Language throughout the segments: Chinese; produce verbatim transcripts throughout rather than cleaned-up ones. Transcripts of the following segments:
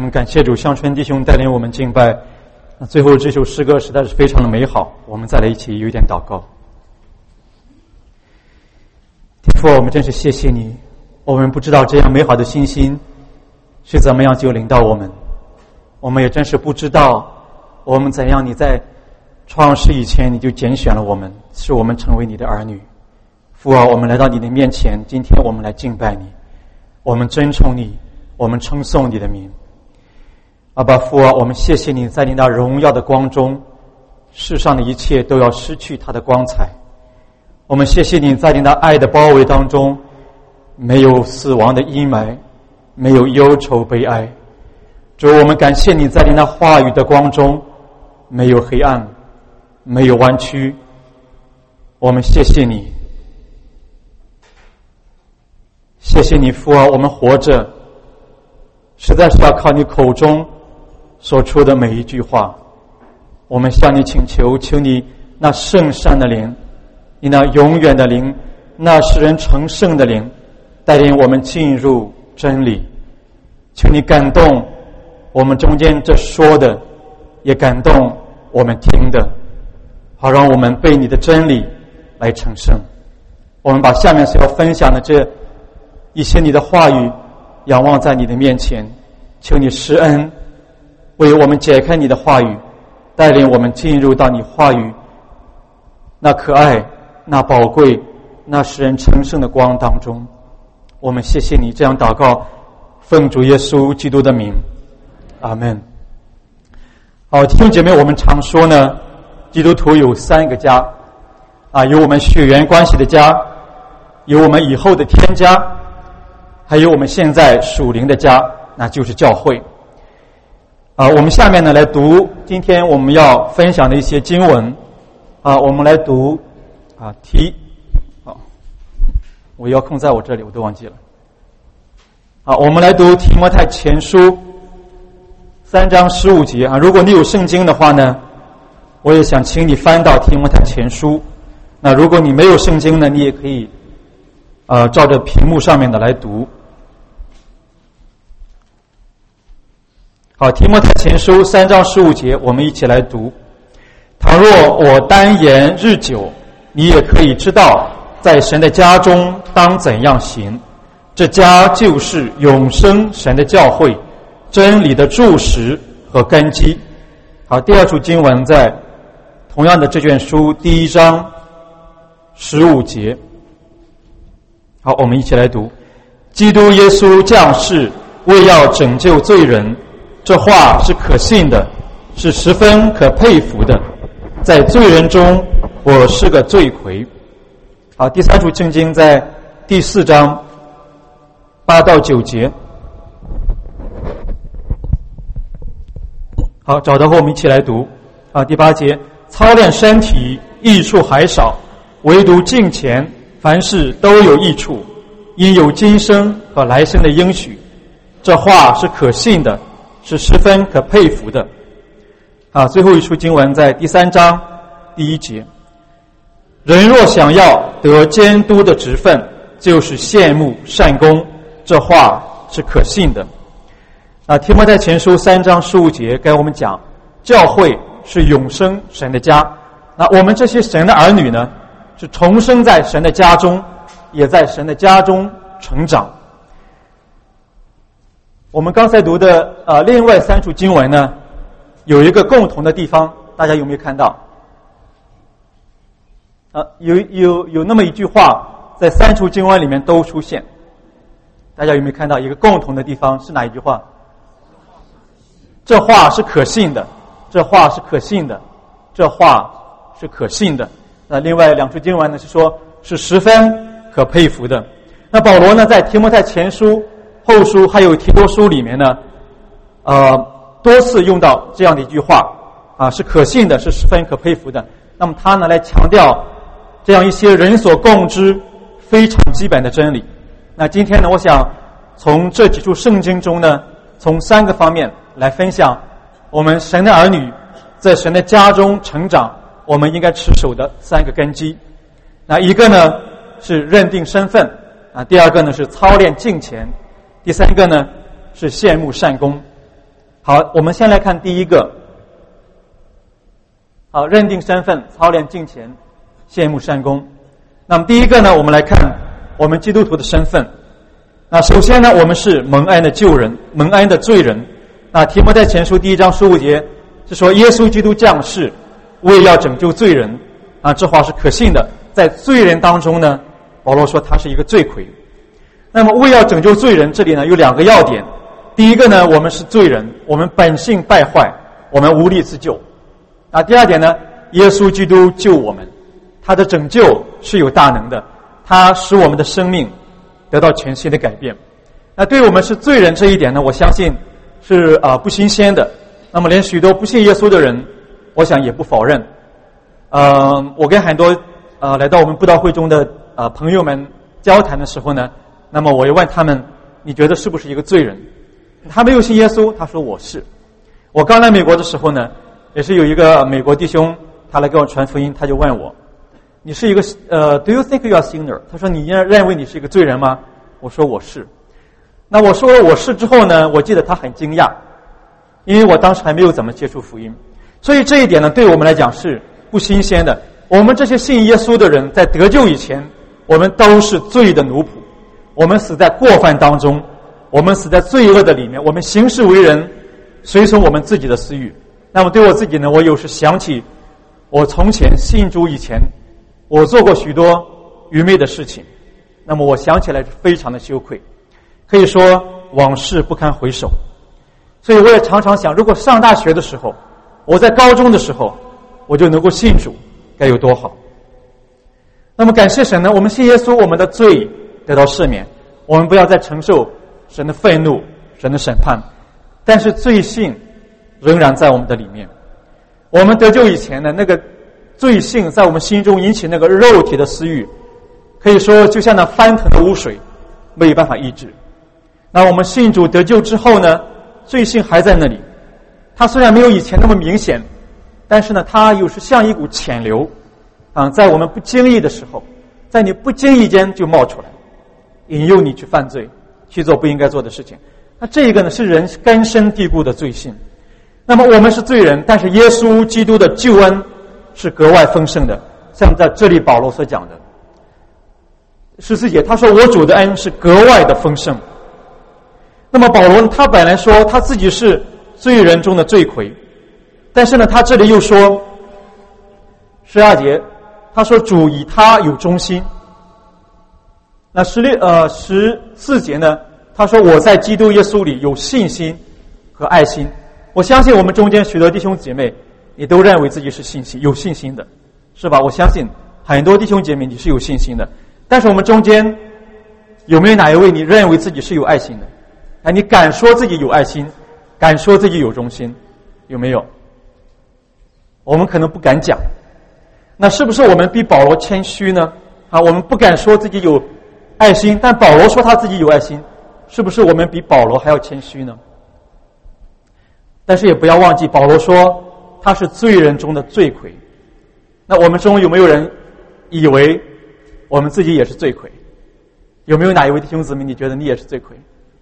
们感谢主，香春弟兄带领我们敬拜。那最后这首诗歌实在是非常的美好，我们再来一起有一点祷告。天父，我们真是谢谢你，我们不知道这样美好的信心是怎么样就领到我们，我们也真是不知道我们怎样你在创世以前你就拣选了我们，使我们成为你的儿女。父啊，我们来到你的面前，今天我们来敬拜你，我们尊崇你，我们称颂你的名。阿爸父啊，我们谢谢你，在你那荣耀的光中，世上的一切都要失去它的光彩。我们谢谢你，在你那爱的包围当中，没有死亡的阴霾，没有忧愁悲哀。主，我们感谢你，在你那话语的光中，没有黑暗，没有弯曲。我们谢谢你，谢谢你父啊，我们活着实在是要靠你口中所出的每一句话。我们向你请求，求你那圣善的灵，你那永远的灵，那使人成圣的灵，带领我们进入真理。求你感动我们中间这说的，也感动我们听的，好让我们被你的真理来成圣。我们把下面所要分享的这一些你的话语仰望在你的面前，求你施恩为我们解开你的话语，带领我们进入到你话语那可爱、那宝贵、那使人成圣的光当中。我们谢谢你，这样祷告，奉主耶稣基督的名，阿们。好，弟兄姐妹，我们常说呢，基督徒有三个家啊，有我们血缘关系的家，有我们以后的天家，还有我们现在属灵的家，那就是教会。啊，我们下面呢来读今天我们要分享的一些经文。啊，我们来读啊题，好，我要空在我这里，我都忘记了。好，我们来读提摩太前书三章十五节啊。如果你有圣经的话呢，我也想请你翻到提摩太前书。那如果你没有圣经呢，你也可以呃照着屏幕上面的来读。好，提摩太前书三章十五节，我们一起来读。倘若我单言日久，你也可以知道，在神的家中当怎样行。这家就是永生神的教会，真理的柱石和根基。好，第二处经文在同样的这卷书第一章十五节。好，我们一起来读。基督耶稣降世，为要拯救罪人，这话是可信的，是十分可佩服的。在罪人中，我是个罪魁。好，第三处圣经在第四章八到九节。好，找到后我们一起来读。啊，第八节，操练身体益处还少，唯独敬虔，凡事都有益处，因有今生和来生的应许。这话是可信的，是十分可佩服的。啊，最后一处经文在第三章第一节。人若想要得监督的职分，就是羡慕善功，这话是可信的。啊，提摩太前书三章十五节跟我们讲，教会是永生神的家。那我们这些神的儿女呢，是重生在神的家中，也在神的家中成长。我们刚才读的呃另外三处经文呢，有一个共同的地方，大家有没有看到？啊，有有有那么一句话，在三处经文里面都出现。大家有没有看到一个共同的地方？是哪一句话？这话是可信的，这话是可信的，这话是可信的。那另外两处经文呢，是说是十分可佩服的。那保罗呢，在提摩太前书、后书还有提多书里面呢，呃，多次用到这样的一句话啊，是可信的，是十分可佩服的。那么他呢，来强调这样一些人所共知非常基本的真理。那今天呢，我想从这几处圣经中呢，从三个方面来分享我们神的儿女在神的家中成长，我们应该持守的三个根基。那一个呢是认定身份啊，第二个呢是操练敬虔，第三个呢是羡慕善功。 好，我们先来看第一个。好，认定身份，操练敬虔，羡慕善功。那么第一个呢，我们来看我们基督徒的身份。那首先呢，我们是蒙恩的救人，蒙恩的罪人。那提摩太前书第一章十五节是说，耶稣基督降世，为要拯救罪人。啊，这话是可信的。在罪人当中呢，保罗说他是一个罪魁。那么为要拯救罪人，这里呢有两个要点。第一个呢，我们是罪人，我们本性败坏，我们无力自救。啊，第二点呢，耶稣基督救我们，他的拯救是有大能的，他使我们的生命得到全新的改变。那对我们是罪人这一点呢，我相信是啊、呃、不新鲜的。那么连许多不信耶稣的人，我想也不否认。呃，我跟很多呃来到我们布道会中的呃朋友们交谈的时候呢，那么我又问他们，你觉得是不是一个罪人？他没有信耶稣，他说我是。我刚来美国的时候呢，也是有一个美国弟兄，他来给我传福音，他就问我，你是一个呃 ，Do you think you are a sinner？ 他说你认为你是一个罪人吗？我说我是。那我说了我是之后呢，我记得他很惊讶，因为我当时还没有怎么接触福音，所以这一点呢，对我们来讲是不新鲜的。我们这些信耶稣的人，在得救以前，我们都是罪的奴仆，我们死在过犯当中，我们死在罪恶的里面，我们行事为人随从我们自己的私欲。那么对我自己呢，我有时想起我从前信主以前，我做过许多愚昧的事情，那么我想起来是非常的羞愧，可以说往事不堪回首。所以我也常常想，如果上大学的时候，我在高中的时候，我就能够信主，该有多好。那么感谢神呢，我们信耶稣，我们的罪得到赦免，我们不要再承受神的愤怒，神的审判，但是罪性仍然在我们的里面。我们得救以前呢，那个罪性在我们心中引起那个肉体的私欲，可以说就像那翻腾的污水，没有办法抑制。那我们信主得救之后呢，罪性还在那里，它虽然没有以前那么明显，但是呢，它又是像一股潜流啊，在我们不经意的时候，在你不经意间就冒出来，引诱你去犯罪，去做不应该做的事情。那这个呢，是人根深蒂固的罪性。那么我们是罪人，但是耶稣基督的救恩是格外丰盛的，像在这里保罗所讲的十四节，他说我主的恩是格外的丰盛。那么保罗他本来说他自己是罪人中的罪魁，但是呢，他这里又说十二节，他说主以他有忠心。那十六呃十四节呢，他说我在基督耶稣里有信心和爱心。我相信我们中间许多弟兄姐妹也都认为自己是信心有信心的，是吧？我相信很多弟兄姐妹你是有信心的，但是我们中间有没有哪一位你认为自己是有爱心的？哎，你敢说自己有爱心，敢说自己有忠心，有没有？我们可能不敢讲。那是不是我们比保罗谦虚呢？啊，我们不敢说自己有爱心，但保罗说他自己有爱心，是不是我们比保罗还要谦虚呢？但是也不要忘记，保罗说他是罪人中的罪魁。那我们中有没有人以为我们自己也是罪魁？有没有哪一位弟兄姊妹你觉得你也是罪魁？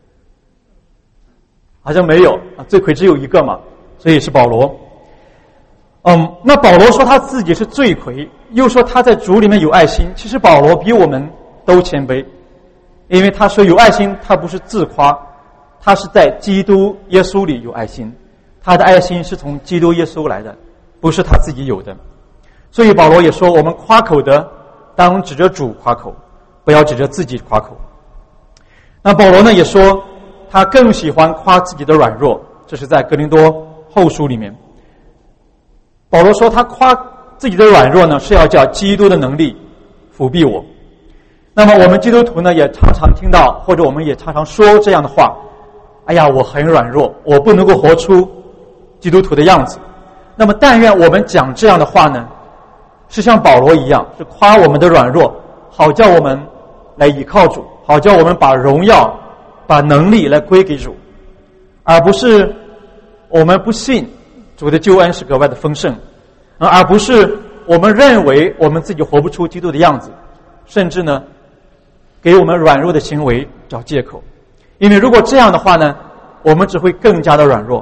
好像没有啊，罪魁只有一个嘛，所以是保罗。嗯，那保罗说他自己是罪魁，又说他在主里面有爱心。其实保罗比我们都谦卑，因为他说有爱心，他不是自夸，他是在基督耶稣里有爱心，他的爱心是从基督耶稣来的，不是他自己有的。所以保罗也说，我们夸口的当指着主夸口，不要指着自己夸口。那保罗呢也说他更喜欢夸自己的软弱，这是在哥林多后书里面。保罗说他夸自己的软弱呢，是要叫基督的能力辅庇我。那么我们基督徒呢，也常常听到，或者我们也常常说这样的话，哎呀，我很软弱，我不能够活出基督徒的样子。那么但愿我们讲这样的话呢，是像保罗一样，是夸我们的软弱，好叫我们来倚靠主，好叫我们把荣耀把能力来归给主，而不是我们不信主的救恩是格外的丰盛，而不是我们认为我们自己活不出基督的样子，甚至呢给我们软弱的行为找借口。因为如果这样的话呢，我们只会更加的软弱，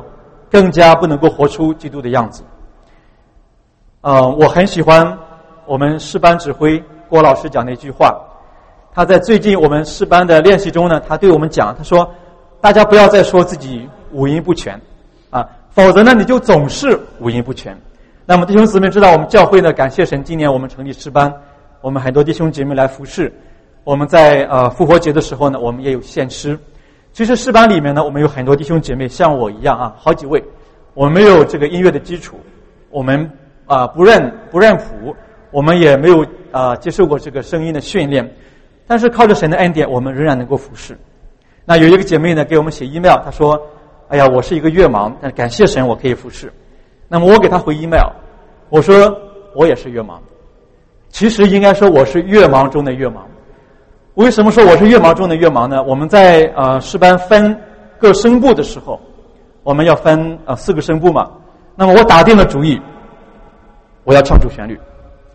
更加不能够活出基督的样子。呃，我很喜欢我们诗班指挥郭老师讲的一句话，他在最近我们诗班的练习中呢，他对我们讲，他说大家不要再说自己五音不全啊，否则呢你就总是五音不全。那么弟兄姊妹知道，我们教会呢，感谢神，今年我们成立诗班，我们很多弟兄姐妹来服侍。我们在呃复活节的时候呢，我们也有献诗。其实诗班里面呢，我们有很多弟兄姐妹像我一样啊，好几位，我们没有这个音乐的基础，我们啊、呃、不认不认谱，我们也没有啊、呃、接受过这个声音的训练，但是靠着神的恩典，我们仍然能够服侍。那有一个姐妹呢给我们写 email， 她说：“哎呀，我是一个乐盲，但感谢神我可以服侍。”那么我给她回 email， 我说我也是乐盲，其实应该说我是乐盲中的乐盲。为什么说我是乐盲中的乐盲呢？我们在呃诗班分各声部的时候，我们要分呃四个声部嘛。那么我打定了主意，我要唱主旋律，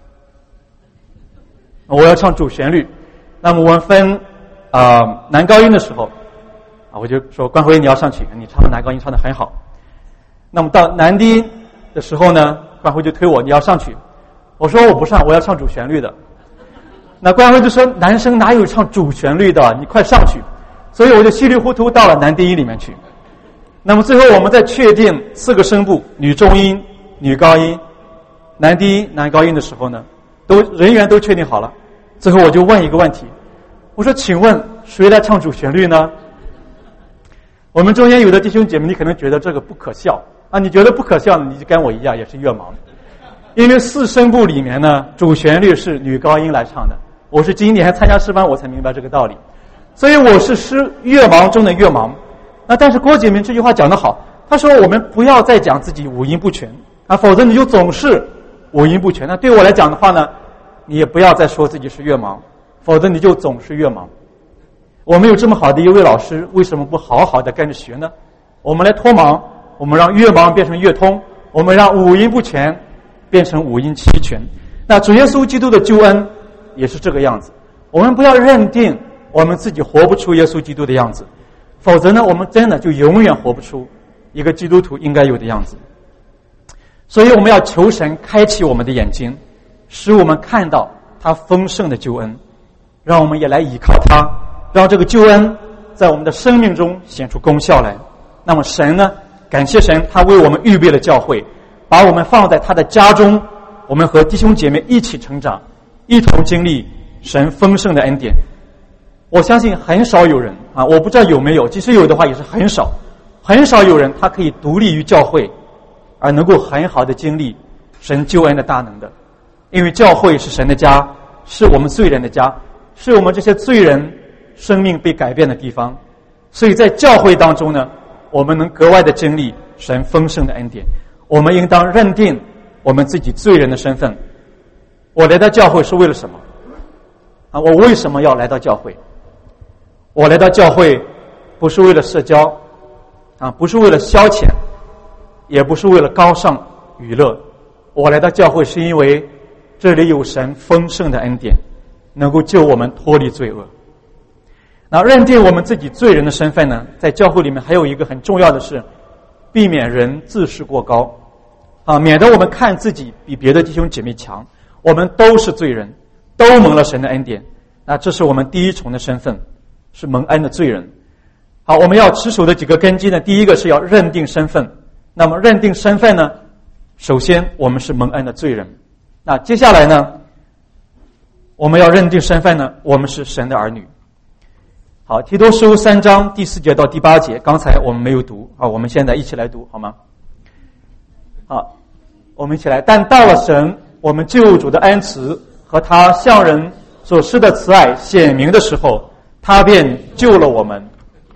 我要唱主旋律。那么我们分啊、呃、男高音的时候啊，我就说关辉你要上去，你唱男高音唱得很好。那么到男低音的时候呢，关辉就推我，你要上去。我说我不上，我要唱主旋律的。那关辉就说男生哪有唱主旋律的，你快上去。所以我就稀里糊涂到了男低音里面去。那么最后我们再确定四个声部，女中音、女高音、男低音、男高音的时候呢，都人员都确定好了。最后我就问一个问题，我说请问谁来唱主旋律呢？我们中间有的弟兄姐妹，你可能觉得这个不可笑啊，你觉得不可笑，你就跟我一样也是乐盲。因为四声部里面呢，主旋律是女高音来唱的。我是今年参加诗班，我才明白这个道理，所以我是诗乐盲中的乐盲。那但是郭姐妹这句话讲得好，她说我们不要再讲自己五音不全啊，否则你就总是五音不全。那对我来讲的话呢，你也不要再说自己是乐盲，否则你就总是乐盲。我们有这么好的一位老师，为什么不好好的跟着学呢？我们来脱盲，我们让乐盲变成乐通，我们让五音不全变成五音齐全。那主耶稣基督的救恩也是这个样子，我们不要认定我们自己活不出耶稣基督的样子，否则呢，我们真的就永远活不出一个基督徒应该有的样子。所以我们要求神开启我们的眼睛，使我们看到他丰盛的救恩，让我们也来依靠他，让这个救恩在我们的生命中显出功效来。那么神呢，感谢神，他为我们预备了教会，把我们放在他的家中，我们和弟兄姐妹一起成长，一同经历神丰盛的恩典。我相信很少有人啊，我不知道有没有，即使有的话也是很少，很少有人他可以独立于教会，而能够很好的经历神救恩的大能的。因为教会是神的家，是我们罪人的家，是我们这些罪人生命被改变的地方。所以在教会当中呢，我们能格外的经历神丰盛的恩典。我们应当认定我们自己罪人的身份。我来到教会是为了什么啊？我为什么要来到教会？我来到教会不是为了社交啊，不是为了消遣，也不是为了高尚娱乐。我来到教会是因为这里有神丰盛的恩典，能够救我们脱离罪恶。那认定我们自己罪人的身份呢，在教会里面还有一个很重要的是避免人自视过高啊，免得我们看自己比别的弟兄姐妹强。我们都是罪人，都蒙了神的恩典，那这是我们第一重的身份，是蒙恩的罪人。好，我们要持守的几个根基呢，第一个是要认定身份。那么认定身份呢，首先我们是蒙恩的罪人。那接下来呢，我们要认定身份呢，我们是神的儿女。好，提多书三章第四节到第八节，刚才我们没有读啊，我们现在一起来读好吗？好，我们一起来。但到了神我们救主的恩慈和他向人所施的慈爱显明的时候，他便救了我们。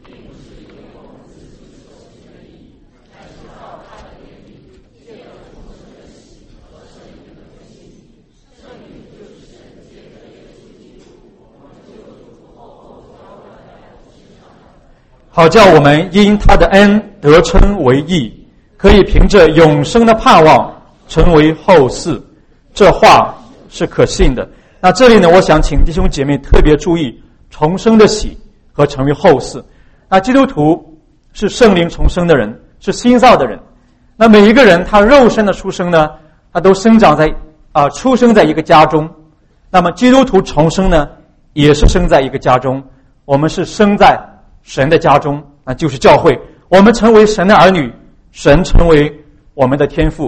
好叫我们因他的恩得称为义，可以凭着永生的盼望成为后嗣。这话是可信的。那这里呢，我想请弟兄姐妹特别注意重生的喜和成为后嗣。那基督徒是圣灵重生的人，是新造的人。 那每一个人他肉身的出生呢，他都生长在啊、呃、出生在一个家中。那么基督徒重生呢，也是生在一个家中。我们是生在神的家中，那就是教会。我们成为神的儿女，神成为我们的天父。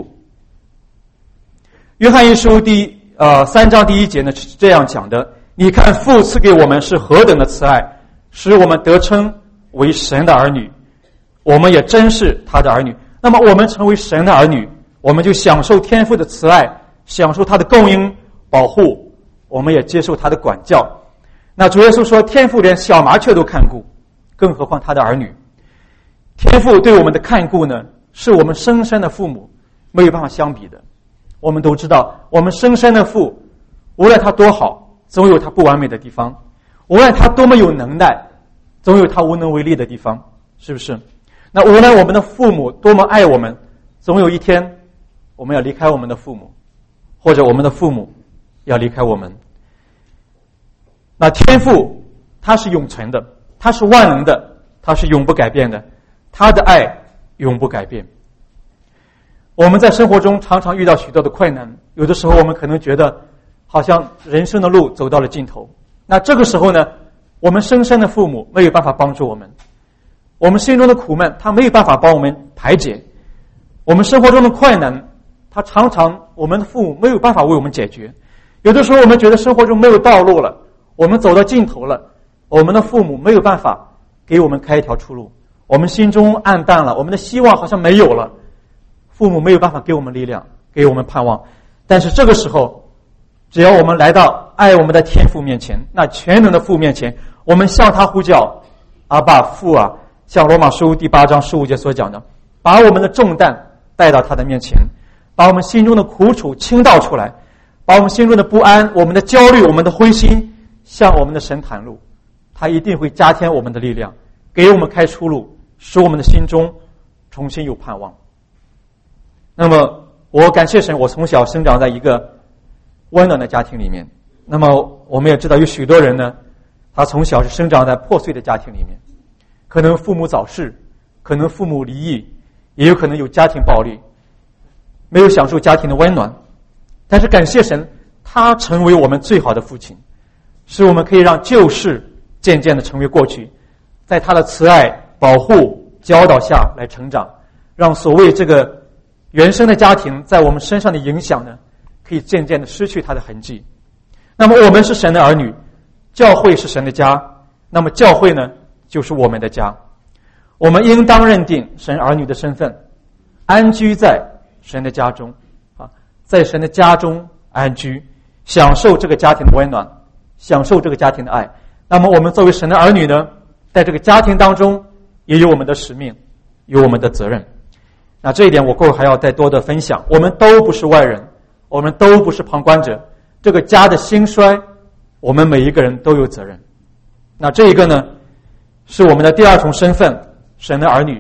约翰一书第呃三章第一节呢是这样讲的：你看父赐给我们是何等的慈爱，使我们得称为神的儿女，我们也真是他的儿女。那么我们成为神的儿女，我们就享受天父的慈爱，享受他的供应保护，我们也接受他的管教。那主耶稣说，天父连小麻雀都看顾，更何况他的儿女。天父对我们的看顾呢，是我们生身的父母没有办法相比的。我们都知道，我们生身的父，无论他多好，总有他不完美的地方；无论他多么有能耐，总有他无能为力的地方，是不是？那无论我们的父母多么爱我们，总有一天我们要离开我们的父母，或者我们的父母要离开我们。那天父他是永存的，他是万能的，他是永不改变的，他的爱永不改变。我们在生活中常常遇到许多的困难，有的时候我们可能觉得好像人生的路走到了尽头。那这个时候呢，我们生身的父母没有办法帮助我们，我们心中的苦闷他没有办法帮我们排解，我们生活中的困难他常常我们的父母没有办法为我们解决。有的时候我们觉得生活中没有道路了，我们走到尽头了，我们的父母没有办法给我们开一条出路，我们心中暗淡了，我们的希望好像没有了，父母没有办法给我们力量，给我们盼望。但是这个时候，只要我们来到爱我们的天父面前，那全能的父面前，我们向他呼叫，阿爸父啊，像罗马书第八章十五节所讲的，把我们的重担带到他的面前，把我们心中的苦楚倾倒出来，把我们心中的不安、我们的焦虑、我们的灰心向我们的神袒露，他一定会加添我们的力量，给我们开出路，使我们的心中重新有盼望。那么我感谢神，我从小生长在一个温暖的家庭里面。那么我们也知道有许多人呢，他从小是生长在破碎的家庭里面，可能父母早逝，可能父母离异，也有可能有家庭暴力，没有享受家庭的温暖。但是感谢神，他成为我们最好的父亲，使我们可以让旧事渐渐的成为过去，在他的慈爱保护教导下来成长，让所谓这个原生的家庭在我们身上的影响呢，可以渐渐的失去它的痕迹。那么我们是神的儿女，教会是神的家，那么教会呢就是我们的家。我们应当认定神儿女的身份，安居在神的家中啊，在神的家中安居，享受这个家庭的温暖，享受这个家庭的爱。那么我们作为神的儿女呢，在这个家庭当中也有我们的使命，有我们的责任。那这一点我过后还要再多的分享。我们都不是外人，我们都不是旁观者，这个家的兴衰我们每一个人都有责任。那这一个呢是我们的第二重身份，神的儿女。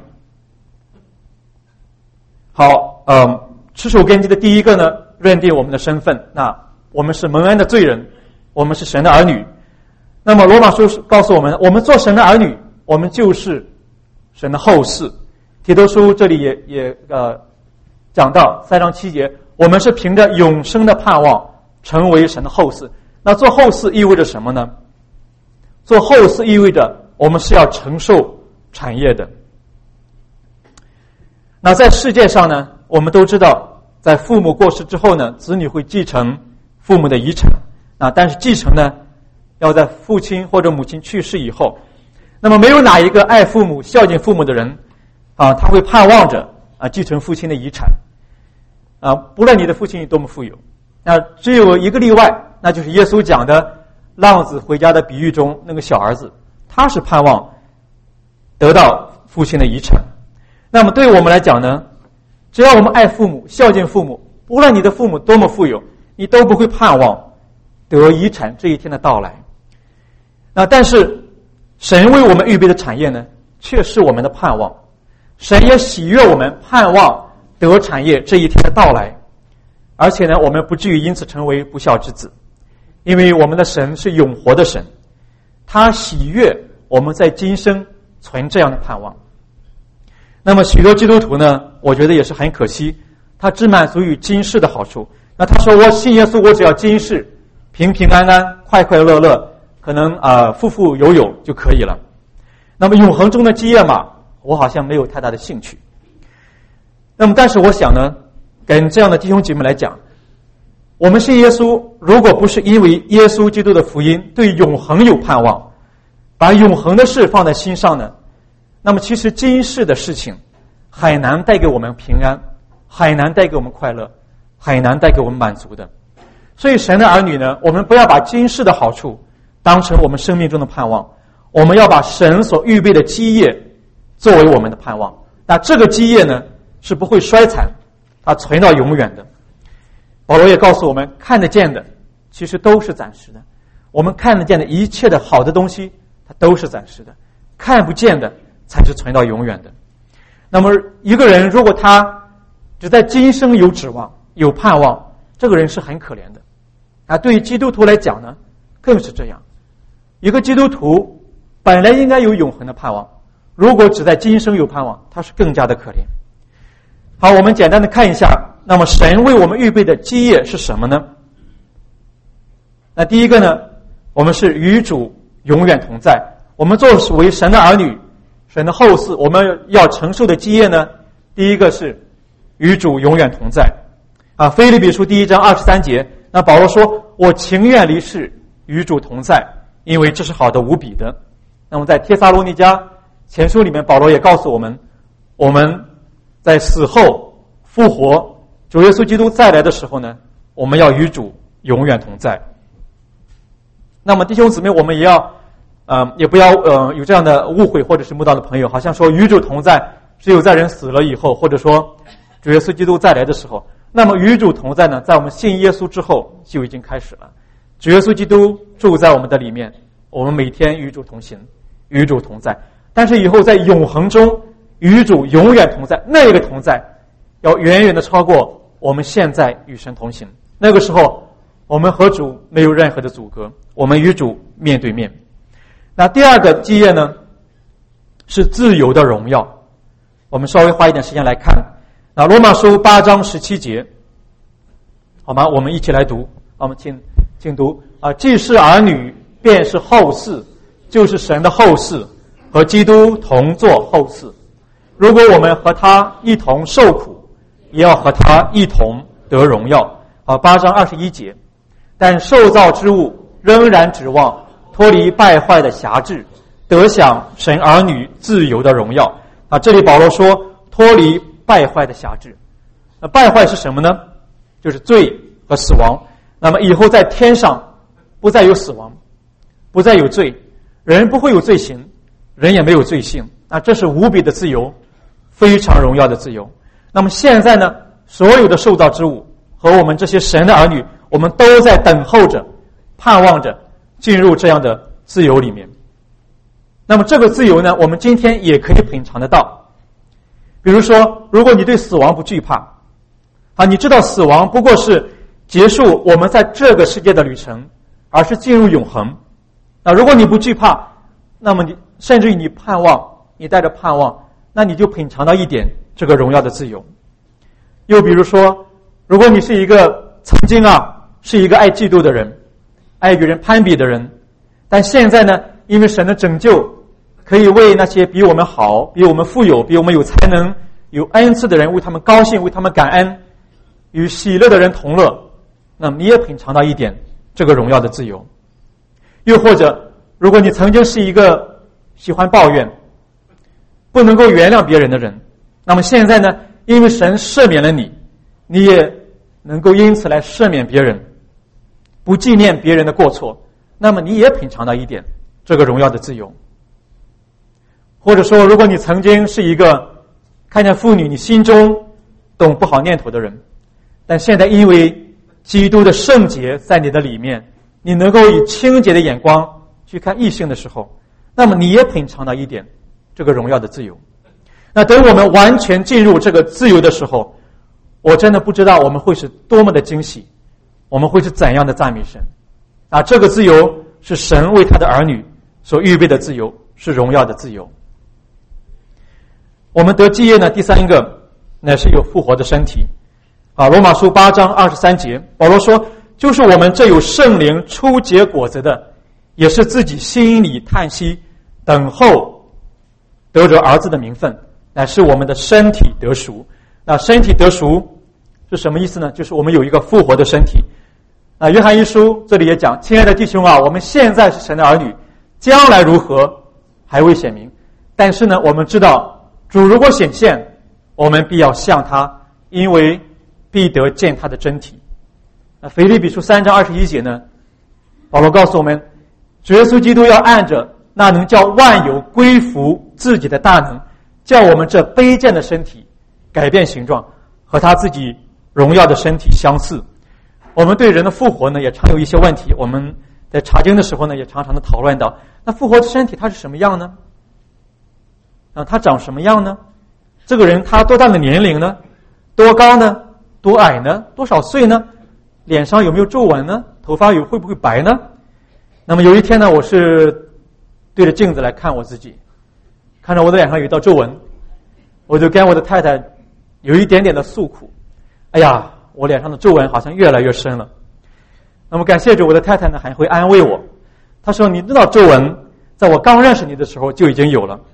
好，呃，持守根基的第一个呢，认定我们的身份，那我们是蒙恩的罪人，我们是神的儿女。那么罗马书告诉我们，我们做神的儿女，我们就是神的后嗣。提多书这里也也呃讲到三章七节，我们是凭着永生的盼望成为神的后嗣。那做后嗣意味着什么呢？做后嗣意味着我们是要承受产业的。那在世界上呢，我们都知道，在父母过世之后呢，子女会继承父母的遗产。那但是继承呢，要在父亲或者母亲去世以后。那么没有哪一个爱父母、孝敬父母的人啊，他会盼望着啊继承父亲的遗产啊，不论你的父亲有多么富有。那只有一个例外，那就是耶稣讲的浪子回家的比喻中那个小儿子，他是盼望得到父亲的遗产。那么对于我们来讲呢，只要我们爱父母、孝敬父母，无论你的父母多么富有，你都不会盼望得遗产这一天的到来。那但是神为我们预备的产业呢，却是我们的盼望。神也喜悦我们盼望得产业这一天的到来，而且呢，我们不至于因此成为不孝之子，因为我们的神是永活的神，他喜悦我们在今生存这样的盼望。那么许多基督徒呢，我我觉得也是很可惜，他只满足于今世的好处。那他说我信耶稣，我只要今世平平安安、快快乐乐，可能啊、呃、富富有有就可以了。那么永恒中的基业嘛，我好像没有太大的兴趣。那么但是我想呢，跟这样的弟兄姐妹来讲，我们信耶稣，如果不是因为耶稣基督的福音对永恒有盼望，把永恒的事放在心上呢，那么其实今世的事情很难带给我们平安，很难带给我们快乐，很难带给我们满足的。所以神的儿女呢，我们不要把今世的好处当成我们生命中的盼望，我们要把神所预备的基业作为我们的盼望。那这个基业呢，是不会衰残，它存到永远的。保罗也告诉我们，看得见的其实都是暂时的，我们看得见的一切的好的东西它都是暂时的，看不见的才是存到永远的。那么一个人如果他只在今生有指望有盼望，这个人是很可怜的啊。对于基督徒来讲呢，更是这样。一个基督徒本来应该有永恒的盼望，如果只在今生有盼望，他是更加的可怜。好，我们简单的看一下，那么神为我们预备的基业是什么呢？那第一个呢，我们是与主永远同在。我们作为神的儿女，神的后嗣，我们要承受的基业呢，第一个是与主永远同在啊。腓立比书第一章二十三节，那保罗说，我情愿离世与主同在，因为这是好的无比的。那么在帖撒罗尼迦前书里面，保罗也告诉我们，我们在死后复活，主耶稣基督再来的时候呢，我们要与主永远同在。那么弟兄姊妹，我们也要呃，也不要呃有这样的误会，或者是慕道的朋友好像说与主同在只有在人死了以后，或者说主耶稣基督再来的时候。那么与主同在呢，在我们信耶稣之后就已经开始了。主耶稣基督住在我们的里面，我们每天与主同行，与主同在。但是以后在永恒中与主永远同在，那个同在要远远的超过我们现在与神同行。那个时候我们和主没有任何的阻隔，我们与主面对面。那第二个基业呢，是自由的荣耀。我们稍微花一点时间来看，那罗马书八章十七节，好吗？我们一起来读。我们请请读啊，既是儿女，便是后嗣，就是神的后嗣，和基督同作后嗣。如果我们和他一同受苦，也要和他一同得荣耀。啊，八章二十一节，但受造之物仍然指望脱离败坏的辖制，得享神儿女自由的荣耀。啊，这里保罗说脱离败坏的辖制。那败坏是什么呢？就是罪和死亡。那么以后在天上不再有死亡，不再有罪，人不会有罪行，人也没有罪性。那这是无比的自由，非常荣耀的自由。那么现在呢，所有的受造之物和我们这些神的儿女，我们都在等候着，盼望着进入这样的自由里面。那么这个自由呢，我们今天也可以品尝得到。比如说，如果你对死亡不惧怕啊，你知道死亡不过是结束我们在这个世界的旅程，而是进入永恒。那如果你不惧怕，那么你甚至于你盼望，你带着盼望，那你就品尝到一点这个荣耀的自由。又比如说，如果你是一个曾经啊是一个爱嫉妒的人，爱与人攀比的人，但现在呢，因为神的拯救，可以为那些比我们好、比我们富有、比我们有才能、有恩赐的人为他们高兴，为他们感恩，与喜乐的人同乐，那么你也品尝到一点这个荣耀的自由。又或者，如果你曾经是一个喜欢抱怨、不能够原谅别人的人，那么现在呢，因为神赦免了你，你也能够因此来赦免别人，不纪念别人的过错，那么你也品尝到一点这个荣耀的自由。或者说，如果你曾经是一个看见妇女你心中动不好念头的人，但现在因为基督的圣洁在你的里面，你能够以清洁的眼光去看异性的时候，那么你也品尝到一点这个荣耀的自由。那等我们完全进入这个自由的时候，我真的不知道我们会是多么的惊喜，我们会是怎样的赞美神啊！这个自由是神为他的儿女所预备的自由，是荣耀的自由。我们得基业呢，第三个乃是有复活的身体。啊，罗马书八章二十三节，保罗说，就是我们这有圣灵初结果子的，也是自己心里叹息，等候得着儿子的名分，乃是我们的身体得赎。那身体得赎是什么意思呢？就是我们有一个复活的身体。啊，约翰一书这里也讲，亲爱的弟兄啊，我们现在是神的儿女，将来如何还未显明，但是呢，我们知道主如果显现，我们必要像他，因为必得见他的真体。那腓立比书三章二十一节呢，保罗告诉我们，主耶稣基督要按着那能叫万有归服自己的大能，叫我们这卑贱的身体改变形状，和他自己荣耀的身体相似。我们对人的复活呢，也常有一些问题，我们在查经的时候呢，也常常的讨论到，那复活的身体它是什么样呢？啊，他长什么样呢？这个人他多大的年龄呢？多高呢？多矮呢？多少岁呢？脸上有没有皱纹呢？头发有会不会白呢？那么有一天呢，我是对着镜子来看我自己，看着我的脸上有一道皱纹，我就跟我的太太有一点点的诉苦，哎呀，我脸上的皱纹好像越来越深了。那么感谢主，我的太太呢还会安慰我，她说，你知道皱纹在我刚认识你的时候就已经有了。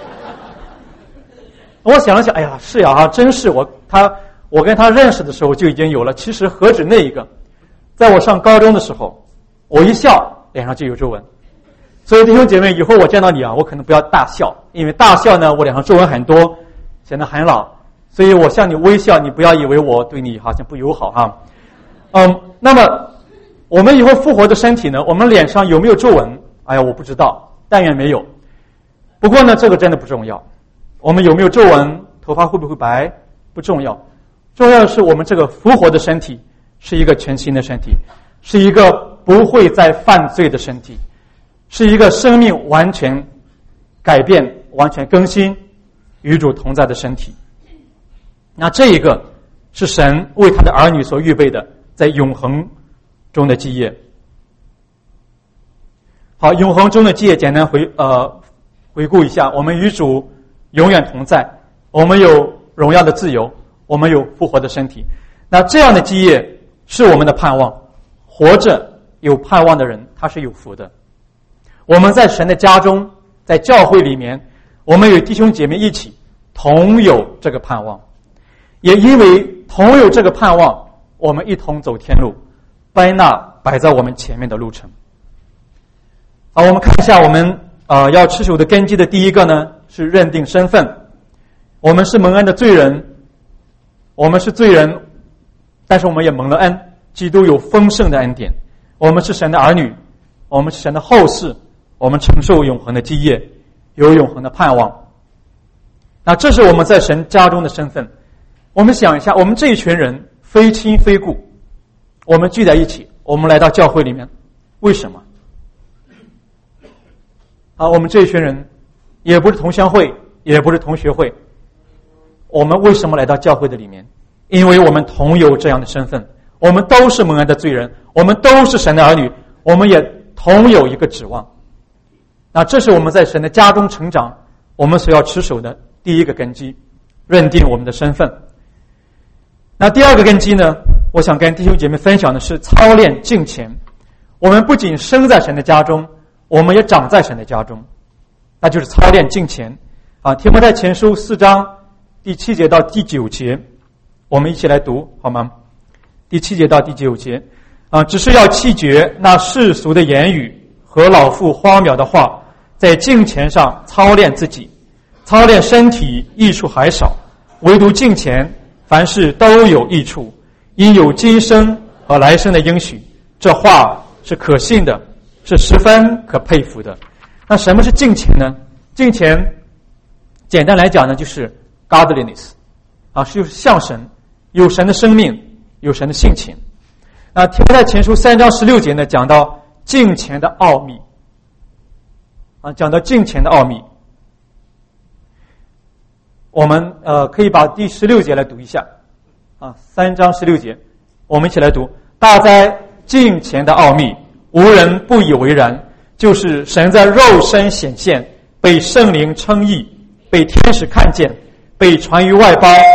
我想了想，哎呀，是呀，啊，真是我他我跟他认识的时候就已经有了。其实何止那一个，在我上高中的时候，我一笑脸上就有皱纹。所以弟兄姐妹，以后我见到你啊，我可能不要大笑，因为大笑呢，我脸上皱纹很多，显得很老。所以我向你微笑，你不要以为我对你好像不友好哈。嗯，那么我们以后复活的身体呢，我们脸上有没有皱纹？哎呀，我不知道，但愿没有。不过呢，这个真的不重要。我们有没有皱纹，头发会不会白，不重要，重要的是我们这个复活的身体是一个全新的身体，是一个不会再犯罪的身体，是一个生命完全改变、完全更新、与主同在的身体。那这一个是神为他的儿女所预备的，在永恒中的基业。好，永恒中的基业简单回呃回顾一下，我们与主永远同在，我们有荣耀的自由，我们有复活的身体。那这样的基业是我们的盼望，活着有盼望的人他是有福的。我们在神的家中，在教会里面，我们与弟兄姐妹一起同有这个盼望，也因为同有这个盼望，我们一同走天路，拜那摆在我们前面的路程。好，我们看一下我们呃要持守的根基的第一个呢，是认定身份。我们是蒙恩的罪人，我们是罪人，但是我们也蒙了恩，基督有丰盛的恩典。我们是神的儿女，我们是神的后世，我们承受永恒的基业，有永恒的盼望。那这是我们在神家中的身份。我们想一下，我们这一群人非亲非故，我们聚在一起，我们来到教会里面，为什么？啊，我们这一群人也不是同乡会，也不是同学会，我们为什么来到教会的里面？因为我们同有这样的身份，我们都是蒙恩的罪人，我们都是神的儿女，我们也同有一个指望。那这是我们在神的家中成长，我们所要持守的第一个根基，认定我们的身份。那第二个根基呢，我想跟弟兄姐妹分享的是操练敬虔。我们不仅生在神的家中，我们也长在神的家中，那就是操练敬虔啊。提摩太前书四章第七节到第九节，我们一起来读好吗？第七节到第九节啊，只是要弃绝那世俗的言语和老妇荒谬的话，在敬虔上操练自己，操练身体益处还少，唯独敬虔凡事都有益处，因有今生和来生的应许。这话是可信的，是十分可佩服的。那什么是敬虔呢？敬虔简单来讲呢，就是 godliness 啊，是就是像神，有神的生命，有神的性情。那提摩太前书三章十六节呢，讲到敬虔的奥秘啊，讲到敬虔的奥秘。我们呃可以把第十六节来读一下啊，三章十六节，我们一起来读。大哉敬虔的奥秘，无人不以为然，就是神在肉身显现，被圣灵称义，被天使看见，被传于外邦，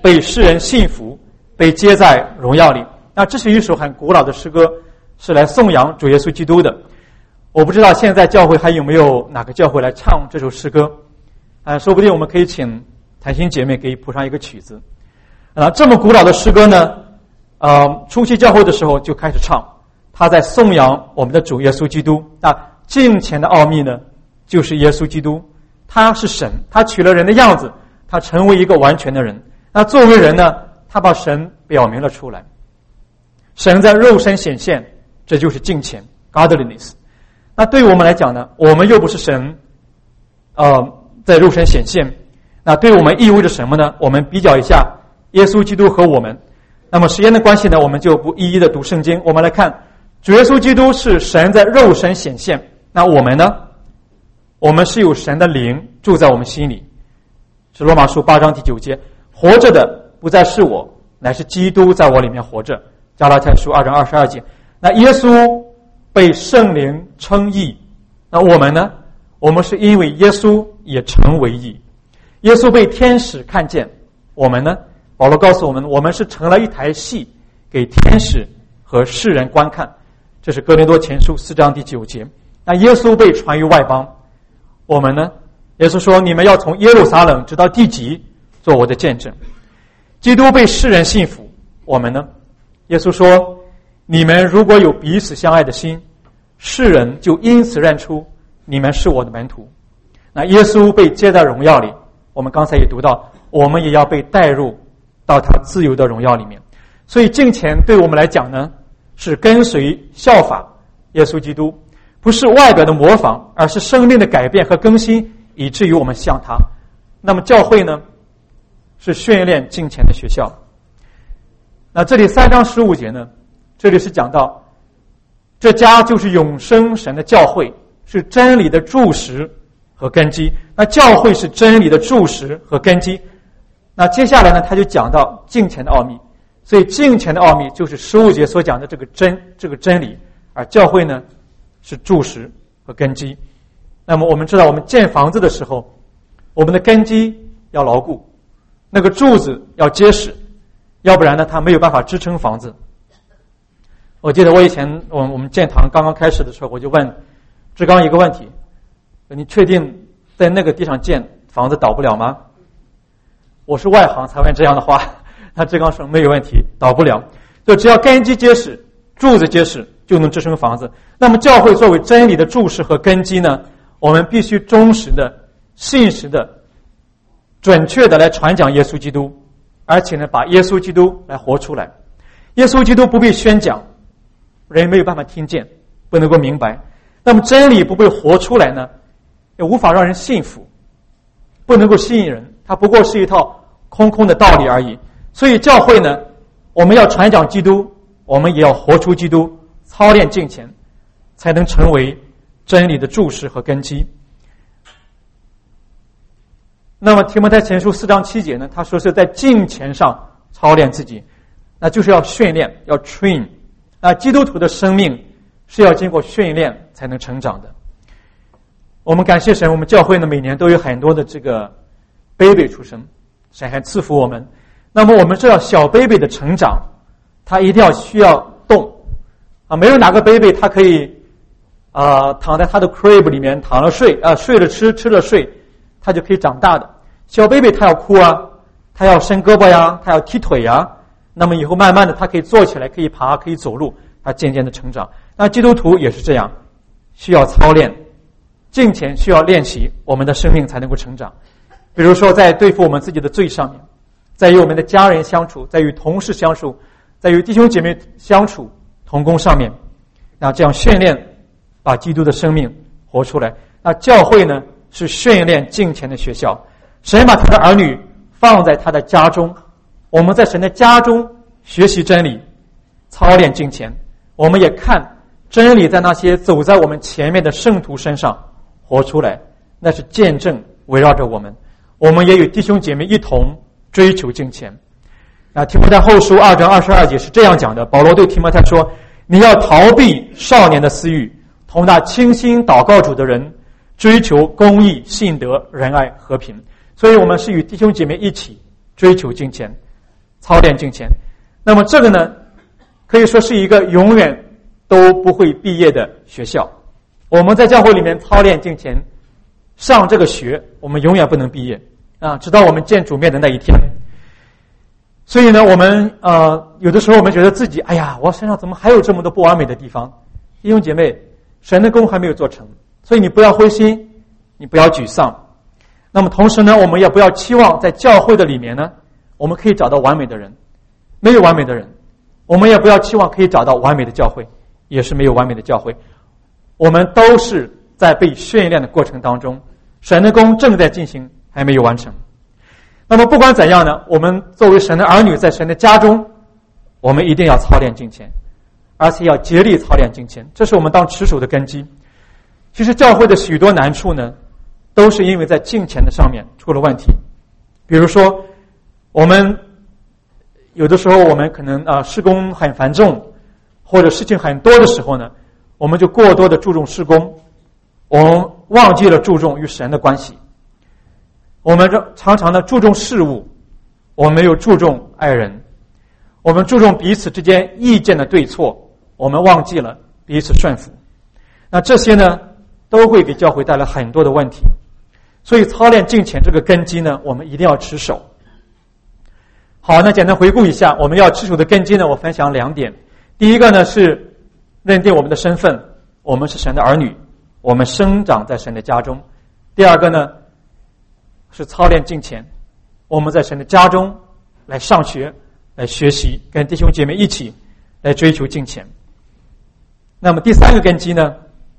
被世人信服，被接在荣耀里。那这是一首很古老的诗歌，是来颂扬主耶稣基督的。我不知道现在教会还有没有哪个教会来唱这首诗歌，啊，说不定我们可以请谭心姐妹给谱上一个曲子。啊，这么古老的诗歌呢，呃，初期教会的时候就开始唱，他在颂扬我们的主耶稣基督。那敬虔的奥秘呢，就是耶稣基督，他是神，他取了人的样子，他成为一个完全的人。那作为人呢，他把神表明了出来，神在肉身显现，这就是敬虔 godliness。 那对于我们来讲呢，我们又不是神呃，在肉身显现，那对我们意味着什么呢？我们比较一下耶稣基督和我们。那么时间的关系呢，我们就不一一的读圣经。我们来看，主耶稣基督是神在肉身显现，那我们呢？我们是有神的灵住在我们心里，是罗马书八章第九节，活着的不再是我，乃是基督在我里面活着。加拉太书二章二十二节。那耶稣被圣灵称义，那我们呢？我们是因为耶稣也成为义。耶稣被天使看见，我们呢？保罗告诉我们，我们是成了一台戏给天使和世人观看。这是哥林多前书四章第九节。那耶稣被传于外邦，我们呢？耶稣说，你们要从耶路撒冷直到地极做我的见证。基督被世人信服，我们呢？耶稣说，你们如果有彼此相爱的心，世人就因此认出你们是我的门徒。那耶稣被接在荣耀里，我们刚才也读到，我们也要被带入到他自由的荣耀里面。所以敬虔对我们来讲呢，是跟随效法耶稣基督，不是外表的模仿，而是生命的改变和更新，以至于我们像他。那么教会呢，是训练敬虔的学校。那这里三章十五节呢，这里是讲到这家就是永生神的教会，是真理的柱石和根基。那教会是真理的柱石和根基。那接下来呢，他就讲到敬虔的奥秘。所以敬虔的奥秘就是十五节所讲的这个真这个真理，而教会呢是柱石和根基。那么我们知道，我们建房子的时候，我们的根基要牢固，那个柱子要结实，要不然呢它没有办法支撑房子。我记得我以前我我们建堂刚刚开始的时候，我就问志刚一个问题，你确定在那个地上建房子倒不了吗？我是外行才问这样的话，那志刚说没有问题，倒不了，就只要根基结实，柱子结实，就能支撑房子。那么教会作为真理的柱石和根基呢，我们必须忠实的、信实的、准确的来传讲耶稣基督，而且呢把耶稣基督来活出来。耶稣基督不被宣讲，人没有办法听见，不能够明白。那么真理不被活出来呢，也无法让人信服，不能够吸引人，它不过是一套空空的道理而已。所以教会呢，我们要传讲基督，我们也要活出基督，操练敬虔，才能成为真理的柱石和根基。那么提摩太前书四章七节呢，他说是在敬虔上操练自己，那就是要训练，要 train。那基督徒的生命是要经过训练才能成长的。我们感谢神，我们教会呢每年都有很多的这个 baby 出生，神还赐福我们。那么我们知道小 baby 的成长，他一定要需要动啊，没有哪个 baby 他可以啊、呃、躺在他的 crib 里面躺了睡啊、呃、睡了吃吃了睡，他就可以长大的。小 baby 他要哭啊，他要伸胳膊呀，他要踢腿呀，那么以后慢慢的他可以坐起来，可以爬，可以走路，他渐渐的成长。那基督徒也是这样，需要操练，敬虔需要练习，我们的生命才能够成长。比如说在对付我们自己的罪上面，在与我们的家人相处，在与同事相处，在与弟兄姐妹相处同工上面，那这样训练把基督的生命活出来。那教会呢是训练敬虔的学校，神把他的儿女放在他的家中，我们在神的家中学习真理，操练敬虔。我们也看真理在那些走在我们前面的圣徒身上活出来，那是见证围绕着我们。我们也与弟兄姐妹一同追求敬虔。那提摩太后书二章二十二节是这样讲的，保罗对提摩太说，你要逃避少年的私欲，同那倾心祷告主的人追求公义、信德、仁爱、和平。所以我们是与弟兄姐妹一起追求敬虔， 操练敬虔。那么这个呢，可以说是一个永远都不会毕业的学校。我们在教会里面操练敬虔，上这个学，我们永远不能毕业啊，直到我们见主面的那一天。所以呢，我们呃有的时候我们觉得自己，哎呀，我身上怎么还有这么多不完美的地方？弟兄姐妹，神的工还没有做成，所以你不要灰心，你不要沮丧。那么同时呢，我们也不要期望在教会的里面呢，我们可以找到完美的人，没有完美的人。我们也不要期望可以找到完美的教会，也是没有完美的教会。我们都是在被训练的过程当中，神的工正在进行，还没有完成。那么不管怎样呢，我们作为神的儿女，在神的家中，我们一定要操练敬虔，而且要竭力操练敬虔，这是我们当持守的根基。其实教会的许多难处呢，都是因为在敬虔的上面出了问题。比如说，我们有的时候我们可能啊事工很繁重，或者事情很多的时候呢，我们就过多的注重事工，我们忘记了注重与神的关系。我们常常的注重事物，我们没有注重爱人。我们注重彼此之间意见的对错，我们忘记了彼此顺服。那这些呢，都会给教会带来很多的问题。所以操练敬虔这个根基呢，我们一定要持守。好，那简单回顾一下我们要持守的根基呢，我分享两点。第一个呢是认定我们的身份，我们是神的儿女，我们生长在神的家中。第二个呢是操练敬虔，我们在神的家中来上学，来学习，跟弟兄姐妹一起来追求敬虔。那么第三个根基呢，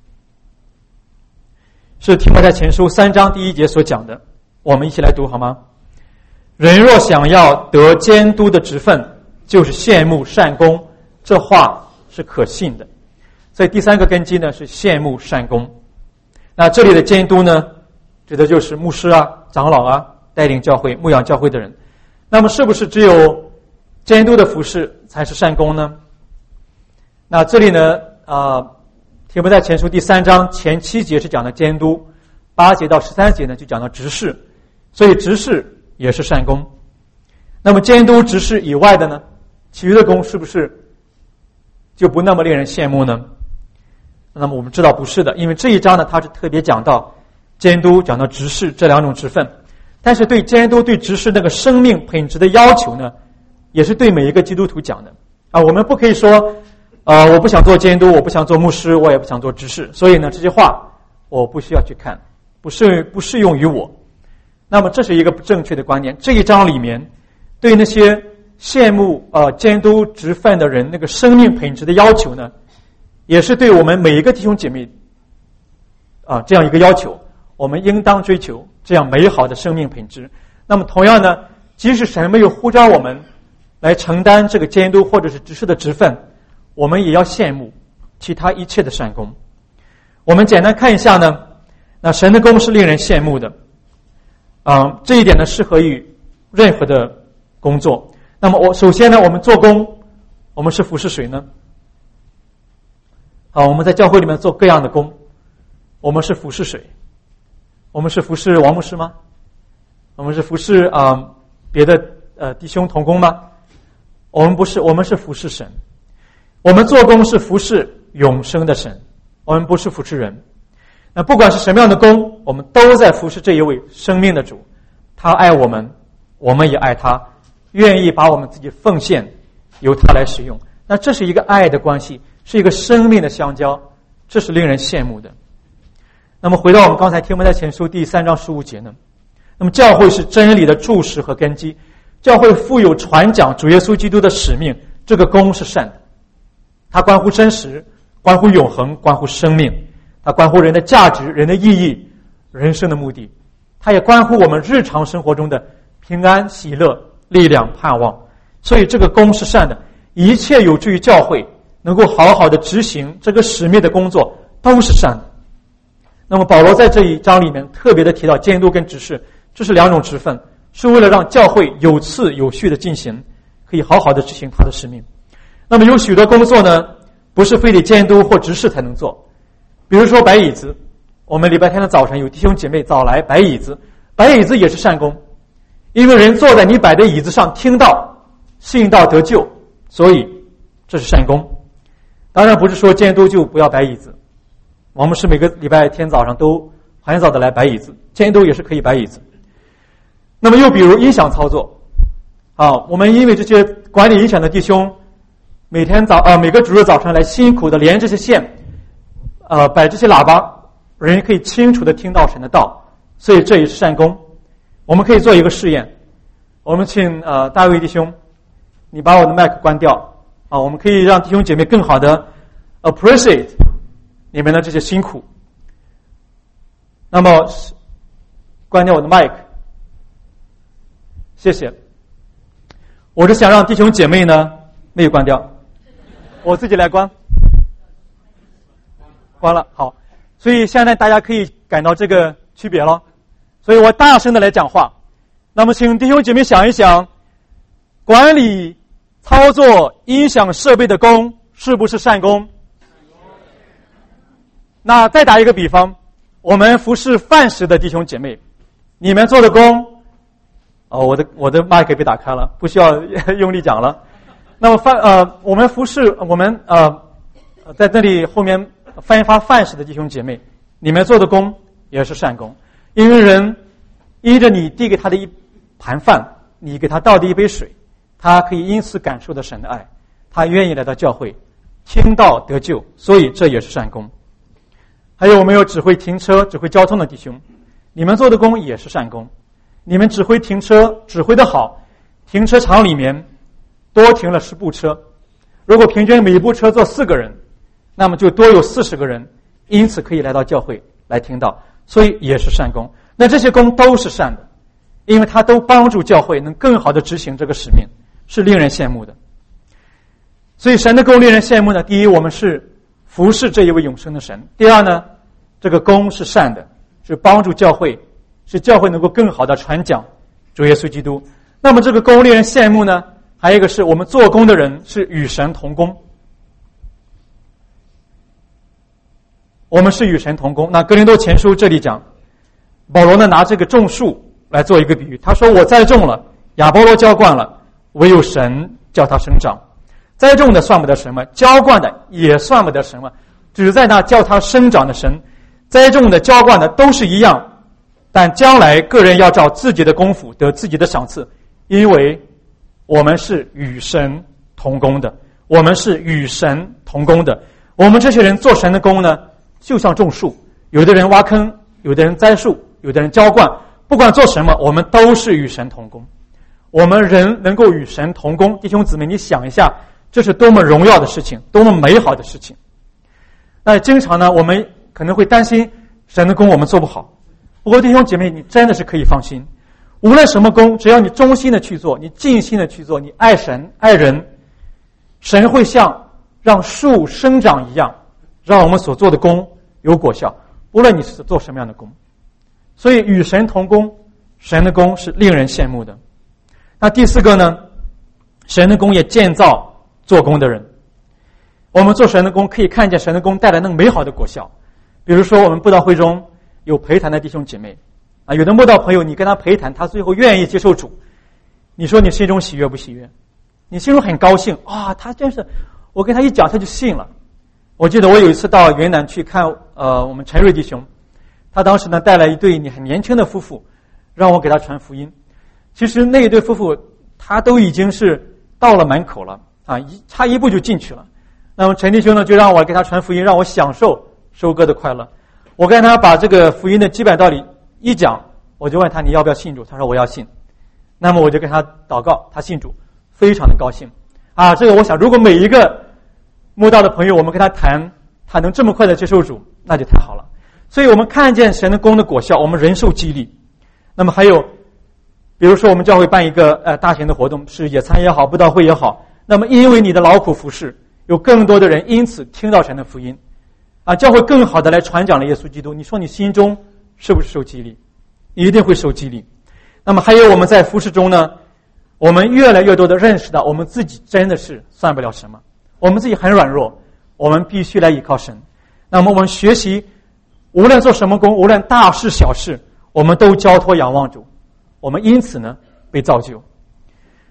是提摩太前书三章第一节所讲的，我们一起来读好吗？人若想要得监督的职分，就是羡慕善功，这话是可信的。所以第三个根基呢是羡慕善功。那这里的监督呢，指的就是牧师啊、长老啊，带领教会、牧养教会的人。那么是不是只有监督的服事才是善功呢？那这里呢啊，提摩太前书第三章前七节是讲的监督，八节到十三节呢就讲到执事，所以执事也是善功。那么监督执事以外的呢，其余的功是不是就不那么令人羡慕呢？那么我们知道不是的，因为这一章呢它是特别讲到监督、讲到执事这两种职分。但是对监督、对执事那个生命品质的要求呢，也是对每一个基督徒讲的啊。我们不可以说呃，我不想做监督，我不想做牧师，我也不想做执事，所以呢这些话我不需要去看，不适不适用于我。那么这是一个不正确的观念。这一章里面对那些羡慕呃监督职分的人那个生命品质的要求呢，也是对我们每一个弟兄姐妹啊这样一个要求，我们应当追求这样美好的生命品质。那么同样呢，即使神没有呼召我们来承担这个监督或者是执事的职分，我们也要羡慕其他一切的善功。我们简单看一下呢，那神的功是令人羡慕的啊、呃，这一点呢适合于任何的工作。那么我首先呢，我们做工，我们是服侍谁呢？啊，我们在教会里面做各样的工，我们是服侍谁？我们是服侍王牧师吗？我们是服侍啊、呃、别的呃弟兄同工吗？我们不是，我们是服侍神。我们做工是服侍永生的神，我们不是服侍人。那不管是什么样的工，我们都在服侍这一位生命的主，他爱我们，我们也爱他，愿意把我们自己奉献，由他来使用。那这是一个爱的关系，是一个生命的相交，这是令人羡慕的。那么回到我们刚才提摩太前书第三章十五节呢，那么教会是真理的柱石和根基，教会负有传讲主耶稣基督的使命，这个功是善的，它关乎真实，关乎永恒，关乎生命，它关乎人的价值、人的意义、人生的目的，它也关乎我们日常生活中的平安、喜乐、力量、盼望。所以这个功是善的，一切有助于教会能够好好的执行这个使命的工作都是善的。那么保罗在这一章里面特别的提到监督跟执事，这是两种职分，是为了让教会有次有序的进行，可以好好的执行他的使命。那么有许多工作呢，不是非得监督或执事才能做，比如说摆椅子，我们礼拜天的早晨有弟兄姐妹早来摆椅子，摆椅子也是善功，因为人坐在你摆的椅子上听到信道得救，所以这是善功。当然不是说监督就不要摆椅子，我们是每个礼拜天早上都很早的来摆椅子，监督也是可以摆椅子。那么又比如音响操作啊，我们因为这些管理音响的弟兄每天早啊每个主日早上来辛苦的连这些线呃摆这些喇叭，人可以清楚的听到神的道，所以这也是善功。我们可以做一个试验，我们请呃大卫弟兄，你把我的麦克关掉啊，我们可以让弟兄姐妹更好的 appreciate 你们的这些辛苦。那么关掉我的麦克，谢谢。我是想让弟兄姐妹呢没有关掉，我自己来关，关了。好，所以现在大家可以感到这个区别了。所以我大声的来讲话。那么请弟兄姐妹想一想，管理操作音响设备的工是不是善工？那再打一个比方，我们服侍饭食的弟兄姐妹，你们做的工哦，我的我的麦克被打开了，不需要用力讲了。那么饭呃，我们服侍我们呃，在这里后面分发饭食的弟兄姐妹，你们做的工也是善工，因为人依着你递给他的一盘饭，你给他倒的一杯水，他可以因此感受到神的爱，他愿意来到教会听道得救，所以这也是善工。还有我们有指挥停车指挥交通的弟兄，你们做的工也是善工。你们指挥停车指挥的好，停车场里面多停了十部车，如果平均每一部车坐四个人，那么就多有四十个人因此可以来到教会来听道，所以也是善工。那这些工都是善的，因为它都帮助教会能更好的执行这个使命，是令人羡慕的。所以神的工令人羡慕呢，第一，我们是服侍这一位永生的神；第二呢，这个工是善的，是帮助教会，是教会能够更好的传讲主耶稣基督。那么这个工令人羡慕呢，还有一个是我们做工的人是与神同工，我们是与神同工。那哥林多前书这里讲，保罗呢拿这个种树来做一个比喻，他说我栽种了，亚波罗浇灌了，唯有神叫它生长。栽种的算不得什么，浇灌的也算不得什么，只在那叫它生长的神。栽种的浇灌的都是一样，但将来个人要照自己的功夫得自己的赏赐，因为我们是与神同工的，我们是与神同工的。我们这些人做神的工呢，就像种树，有的人挖坑，有的人栽树，有的人浇灌，不管做什么，我们都是与神同工。我们人能够与神同工，弟兄姊妹，你想一下，这是多么荣耀的事情，多么美好的事情。那经常呢，我们可能会担心神的工我们做不好。不过弟兄姐妹，你真的是可以放心，无论什么工，只要你忠心的去做，你尽心的去做，你爱神爱人，神会像让树生长一样，让我们所做的工有果效，无论你是做什么样的工。所以与神同工，神的工是令人羡慕的。那第四个呢，神的工也建造做工的人。我们做神的工可以看见神的工带来那美好的果效。比如说我们布道会中有陪谈的弟兄姐妹啊，有的慕道朋友，你跟他陪谈，他最后愿意接受主，你说你心中喜悦不喜悦？你心中很高兴啊，他真是，我跟他一讲他就信了。我记得我有一次到云南去看呃我们陈瑞弟兄，他当时呢带来一对你很年轻的夫妇，让我给他传福音。其实那一对夫妇他都已经是到了门口了啊，一差一步就进去了。那么陈弟兄呢就让我给他传福音，让我享受收割的快乐。我跟他把这个福音的基本道理一讲，我就问他你要不要信主，他说我要信。那么我就跟他祷告，他信主，非常的高兴啊。这个我想如果每一个慕道的朋友我们跟他谈，他能这么快的接受主，那就太好了。所以我们看见神的工的果效，我们人受激励。那么还有比如说我们教会办一个呃大型的活动，是野餐也好，布道会也好，那么因为你的劳苦服事，有更多的人因此听到神的福音啊，教会更好的来传讲了耶稣基督，你说你心中是不是受激励？你一定会受激励。那么还有我们在服事中呢，我们越来越多的认识到我们自己真的是算不了什么，我们自己很软弱，我们必须来依靠神。那么我们学习无论做什么工，无论大事小事，我们都交托仰望主，我们因此呢被造就。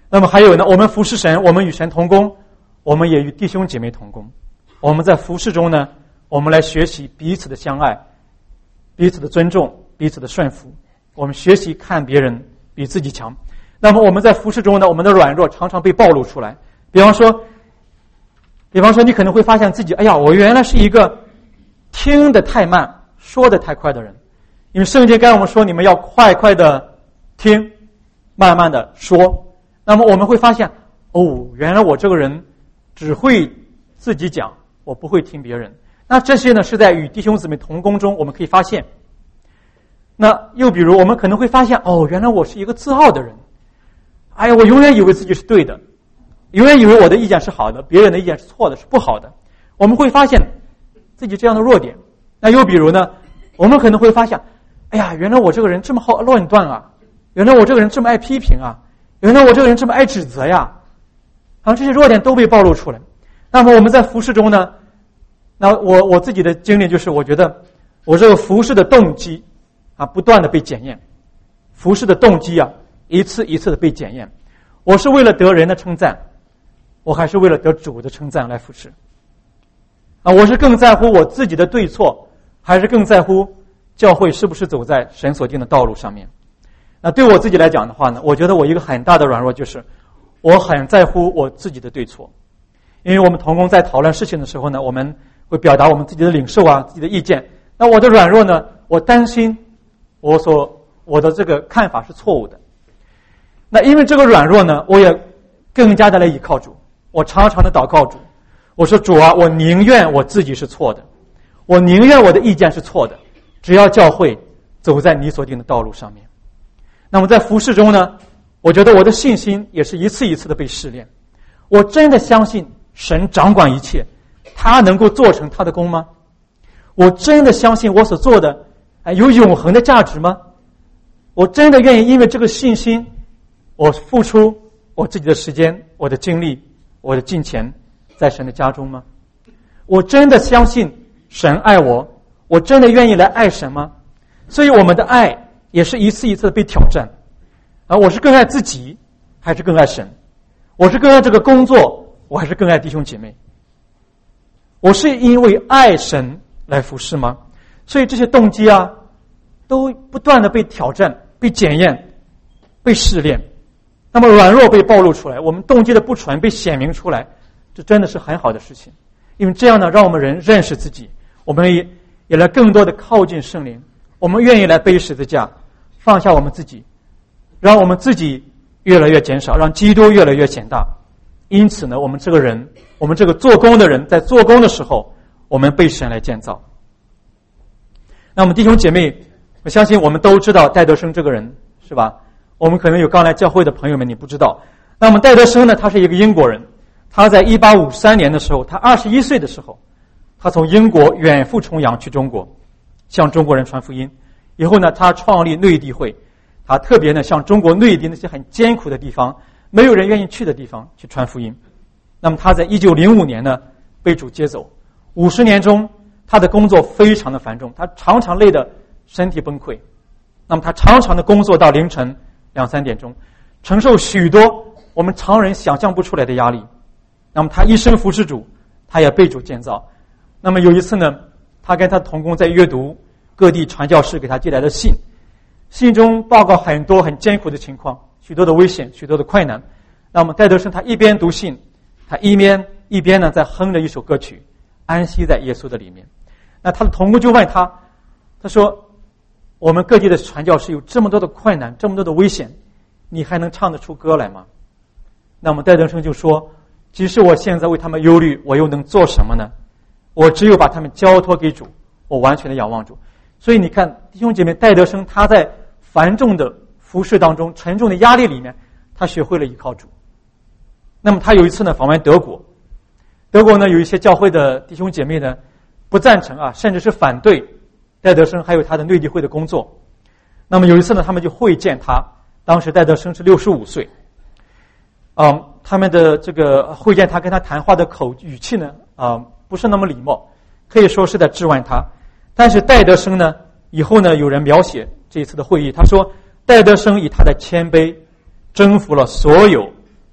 那么还有呢，我们服侍神，我们与神同工，我们也与弟兄姐妹同工。我们在服侍中呢，我们来学习彼此的相爱，彼此的尊重，彼此的顺服。我们学习看别人比自己强。那么我们在服侍中呢，我们的软弱常常被暴露出来。比方说，比方说你可能会发现自己，哎呀，我原来是一个听得太慢，说得太快的人。因为圣经跟我们说，你们要快快的听，慢慢的说。那么我们会发现，哦，原来我这个人只会自己讲，我不会听别人。那这些呢，是在与弟兄姊妹同工中我们可以发现。那又比如我们可能会发现，哦，原来我是一个自傲的人。哎呀，我永远以为自己是对的，永远以为我的意见是好的，别人的意见是错的，是不好的。我们会发现自己这样的弱点。那又比如呢，我们可能会发现，哎呀，原来我这个人这么好论断啊，原来我这个人这么爱批评啊，原来我这个人这么爱指责呀，好像这些弱点都被暴露出来。那么我们在服事中呢，那我我自己的经历就是，我觉得我这个服事的动机啊，不断的被检验，服事的动机啊，一次一次的被检验。我是为了得人的称赞，我还是为了得主的称赞来服事啊？我是更在乎我自己的对错，还是更在乎教会是不是走在神所定的道路上面？那对我自己来讲的话呢，我觉得我一个很大的软弱就是，我很在乎我自己的对错。因为我们同工在讨论事情的时候呢，我们会表达我们自己的领受啊，自己的意见。那我的软弱呢，我担心我所我的这个看法是错误的。那因为这个软弱呢，我也更加的来倚靠主。我常常的祷告主，我说主啊，我宁愿我自己是错的，我宁愿我的意见是错的，只要教会走在你所定的道路上面。那么在服事中呢，我觉得我的信心也是一次一次的被试炼。我真的相信神掌管一切，他能够做成他的功吗？我真的相信我所做的有永恒的价值吗？我真的愿意因为这个信心，我付出我自己的时间，我的精力，我的金钱在神的家中吗？我真的相信神爱我，我真的愿意来爱神吗？所以我们的爱也是一次一次的被挑战。而我是更爱自己还是更爱神？我是更爱这个工作，我还是更爱弟兄姐妹？我是因为爱神来服侍吗？所以这些动机啊，都不断的被挑战，被检验，被试炼。那么软弱被暴露出来，我们动机的不纯被显明出来，这真的是很好的事情。因为这样呢，让我们人认识自己，我们也也来更多的靠近圣灵，我们愿意来背十字架，放下我们自己，让我们自己越来越减少，让基督越来越显大。因此呢，我们这个人，我们这个做工的人，在做工的时候，我们被神来建造。那么弟兄姐妹，我相信我们都知道戴德生这个人，是吧？我们可能有刚来教会的朋友们，你不知道。那么戴德生呢，他是一个英国人，他在一八五三年的时候，他二十一岁的时候，他从英国远赴重洋去中国，向中国人传福音。以后呢，他创立内地会，他特别呢向中国内地那些很艰苦的地方，没有人愿意去的地方去传福音。那么他在一九零五年呢被主接走，五十年中他的工作非常的繁重，他常常累得身体崩溃。那么他常常的工作到凌晨两三点钟，承受许多我们常人想象不出来的压力。那么他一生服侍主，他也被主建造。那么有一次呢，他跟他同工在阅读各地传教士给他寄来的信，信中报告很多很艰苦的情况，许多的危险，许多的困难。那么戴德生他一边读信，他一边一边呢在哼着一首歌曲，安息在耶稣的里面。那他的同工就问他，他说，我们各地的传教士有这么多的困难，这么多的危险，你还能唱得出歌来吗？那么戴德生就说，即使我现在为他们忧虑，我又能做什么呢？我只有把他们交托给主，我完全的仰望主。所以你看弟兄姐妹，戴德生他在繁重的服事当中，沉重的压力里面，他学会了依靠主。那么他有一次呢访问德国，德国呢有一些教会的弟兄姐妹呢不赞成啊，甚至是反对戴德生还有他的内地会的工作。那么有一次呢，他们就会见他，当时戴德生是六十五岁，嗯，他们的这个会见他，跟他谈话的口语气呢，啊、嗯，不是那么礼貌，可以说是在质问他。但是戴德生呢，以后呢，有人描写这一次的会议，他说戴德生以他的谦卑征服了所有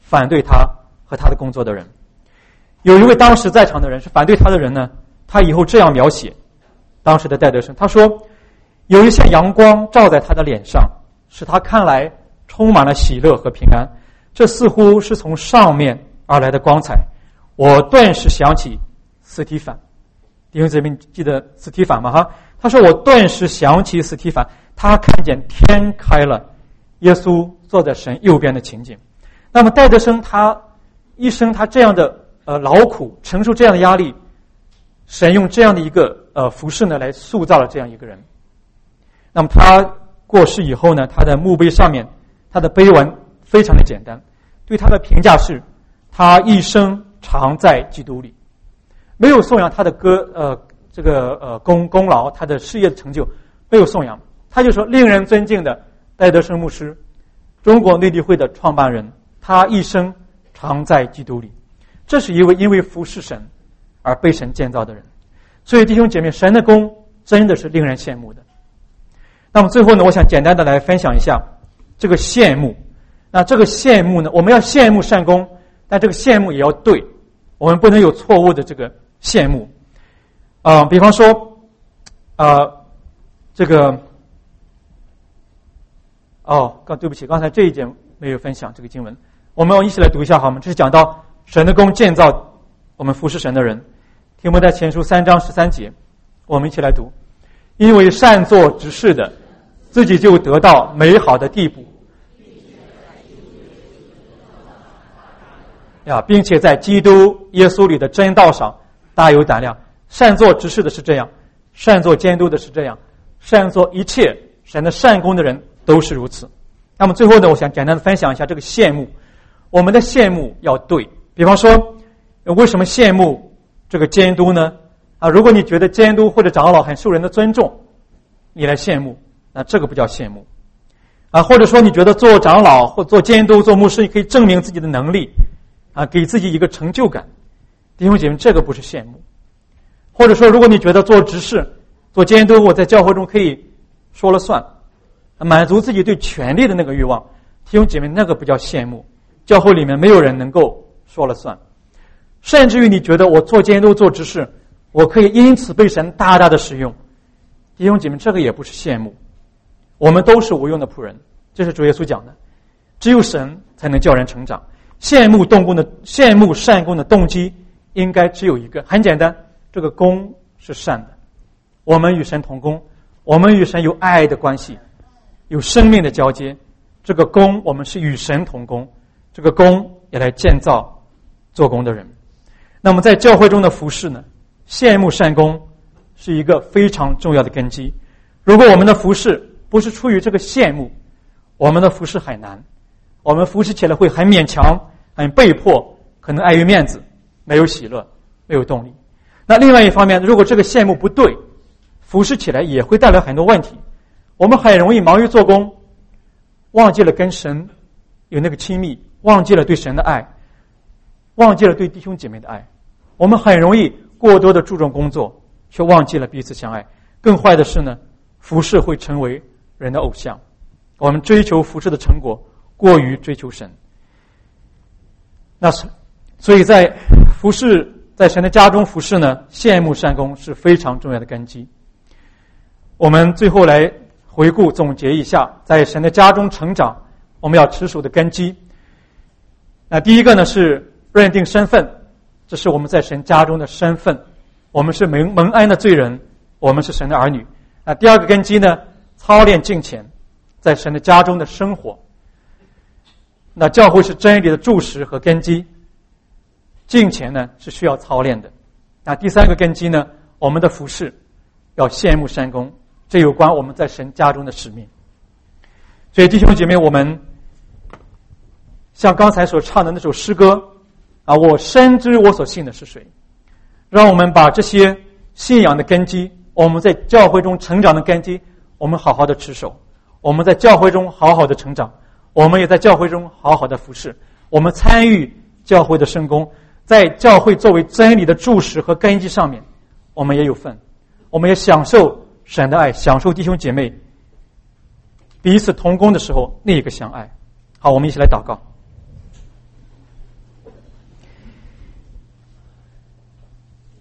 反对他和他的工作的人。有一位当时在场的人是反对他的人呢，他以后这样描写当时的戴德生，他说有一线阳光照在他的脸上，使他看来充满了喜乐和平安，这似乎是从上面而来的光彩。我顿时想起司提反，弟兄姊妹记得司提反吗？哈，他说我顿时想起司提反，他看见天开了，耶稣坐在神右边的情景。那么戴德生他一生他这样的呃劳苦，承受这样的压力，神用这样的一个呃服事呢来塑造了这样一个人。那么他过世以后呢，他的墓碑上面他的碑文非常的简单，对他的评价是他一生常在基督里，没有颂扬他的歌呃这个呃功功劳，他的事业的成就没有颂扬，他就说令人尊敬的戴德生牧师，中国内地会的创办人，他一生常在基督里。这是一位因为服侍神而被神建造的人。所以弟兄姐妹，神的功真的是令人羡慕的。那么最后呢，我想简单的来分享一下这个羡慕。那这个羡慕呢，我们要羡慕善功，但这个羡慕也要对，我们不能有错误的这个羡慕。啊、呃，比方说，呃，这个，哦，刚对不起，刚才这一节没有分享这个经文，我们要一起来读一下好吗？这是讲到神的功建造我们服侍神的人。提摩太前书三章十三节，我们一起来读。因为善作执事的，自己就得到美好的地步呀，并且在基督耶稣里的真道上大有胆量。善作执事的是这样，善作监督的是这样，善作一切神的善功的人都是如此。那么最后呢，我想简单的分享一下这个羡慕。我们的羡慕要对，比方说为什么羡慕这个监督呢？啊，如果你觉得监督或者长老很受人的尊重，你来羡慕，那这个不叫羡慕。啊，或者说你觉得做长老或做监督做牧师可以证明自己的能力，啊，给自己一个成就感，弟兄姐妹，这个不是羡慕。或者说如果你觉得做执事做监督，我在教会中可以说了算，满足自己对权力的那个欲望，弟兄姐妹，那个不叫羡慕。教会里面没有人能够说了算，甚至于你觉得我做监督做执事，我可以因此被神大大的使用，弟兄姐妹，这个也不是羡慕。我们都是无用的仆人，这是主耶稣讲的，只有神才能叫人成长。羡慕动工的羡慕善功的动机应该只有一个，很简单，这个功是善的，我们与神同工，我们与神有爱的关系，有生命的交接，这个功我们是与神同工，这个功也来建造做工的人。那么在教会中的服事呢，羡慕善功是一个非常重要的根基。如果我们的服事不是出于这个羡慕，我们的服事很难，我们服事起来会很勉强，很被迫，可能碍于面子，没有喜乐，没有动力。那另外一方面，如果这个羡慕不对，服事起来也会带来很多问题。我们很容易忙于做工，忘记了跟神有那个亲密，忘记了对神的爱，忘记了对弟兄姐妹的爱。我们很容易过多的注重工作，却忘记了彼此相爱。更坏的是呢，服事会成为人的偶像，我们追求服事的成果过于追求神。那是所以在服事在神的家中服事呢，羡慕善功是非常重要的根基。我们最后来回顾总结一下，在神的家中成长我们要持守的根基。那第一个呢是认定身份，这是我们在神家中的身份，我们是蒙蒙恩的罪人，我们是神的儿女。那第二个根基呢，操练敬虔，在神的家中的生活。那教会是真理的柱石和根基，敬虔呢是需要操练的。那第三个根基呢，我们的服事要羡慕善功，这有关我们在神家中的使命。所以弟兄姐妹，我们像刚才所唱的那首诗歌啊，我深知我所信的是谁，让我们把这些信仰的根基，我们在教会中成长的根基，我们好好的持守，我们在教会中好好的成长，我们也在教会中好好的服侍，我们参与教会的圣工，在教会作为真理的柱石和根基上面，我们也有份，我们也享受神的爱，享受弟兄姐妹彼此同工的时候那个相爱。好，我们一起来祷告。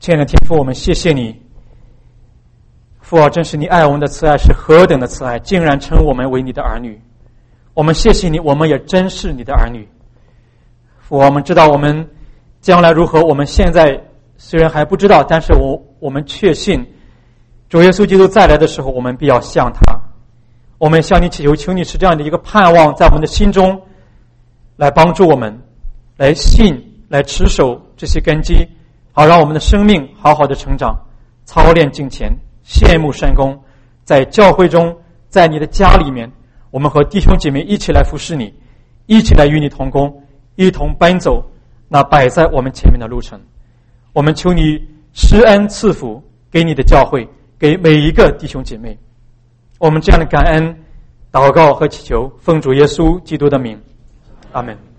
亲爱的天父，我们谢谢你，父啊，真是你爱我们的慈爱是何等的慈爱，竟然称我们为你的儿女。我们谢谢你，我们也真是你的儿女。父啊，我们知道我们将来如何，我们现在虽然还不知道，但是我我们确信主耶稣基督再来的时候，我们必要像他。我们向你祈求，求你使这样的一个盼望在我们的心中来帮助我们，来信，来持守这些根基，好让我们的生命好好的成长，操练敬虔，羡慕善功，在教会中，在你的家里面，我们和弟兄姐妹一起来服侍你，一起来与你同工，一同奔走那摆在我们前面的路程。我们求你施恩赐福给你的教会，给每一个弟兄姐妹。我们这样的感恩祷告和祈求，奉主耶稣基督的名，阿们。